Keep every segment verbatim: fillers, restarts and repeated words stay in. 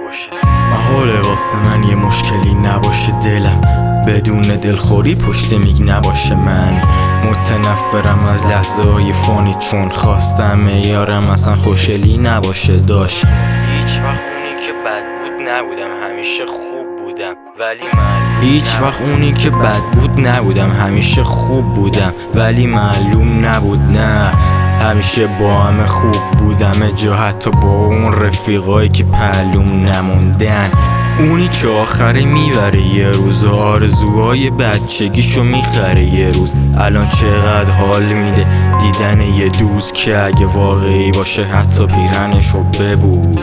نباشه. محاله واسه من یه مشکلی نباشه دلم بدون دلخوری پشت میگ نباشه. من متنفرم از لحظه های فانی چون خواستم معیارم اصلا خوشحالی نباشه. داشت هیچ وقت اونی که بد بود نبودم، همیشه خوب بودم ولی معلوم هیچ وقت اونی که بد بود نبودم، همیشه خوب بودم ولی معلوم نبود. نه همیشه با همه خوب بودم، جا حتی با اون رفیقایی که پهلوم نموندن. اونی که آخره میبره یه روز، آرزوهای بچگیشو میخره یه روز. الان چقدر حال میده دیدن یه دوست که اگه واقعی باشه حتی پیرهنشو ببوس.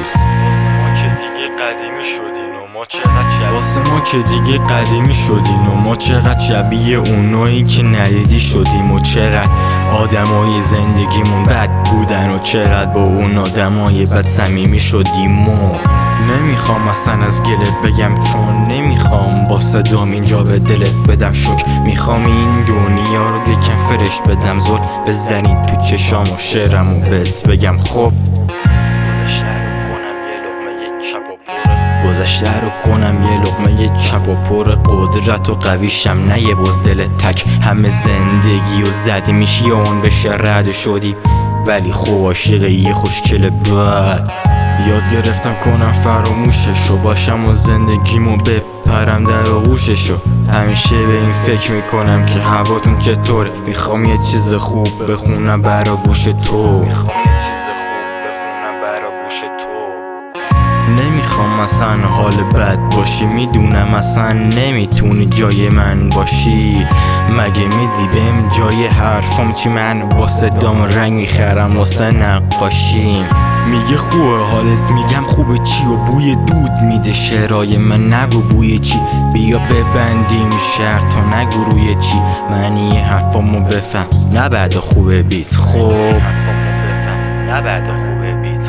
واسه ما که دیگه قدیمی شدیم و ما چقدر شبیه اونایی که ندیدی شدیم و چقدر آدمای زندگیمون بد بودن و چقدر با اون آدمای بد صمیمی شدیم. و نمیخوام اصلا از گلت بگم چون نمیخوام با صدام اینجا به دلت بدم شک. میخوام این دنیا رو بکن فرش بدم زل بزنی تو چشام و شعرم و بهت بگم خب گذشته رو کنم یه لقمه یه چپ و پر قدرت و قویشم، نه یه بز دل تک. همه زندگی و زده میشی اون بشه رد شدی ولی خوب عاشق یه خوشکل بد. یاد گرفتم کنم فراموششو باشم و زندگیمو بپرم در آغوششو. همیشه به این فکر میکنم که هواتون چطوره، میخوام یه چیز خوب بخونم برا گوش تو. نمیخوام اصلا حال بد باشی، میدونم اصلا نمیتونی جای من باشی. مگه میدی بهم جای حرفام چی؟ من واسه دام رنگ میخرم واسه نقاشیم. میگه خوبه حالت، میگم خوبه چی؟ و بوی دود میده شعرهای من، نگو بوی چی. بیا ببندیم شهر تا نگو روی چی. من یه حرفامو بفهم نه بعد خوبه بیت. خب نه بعد خوبه بیت.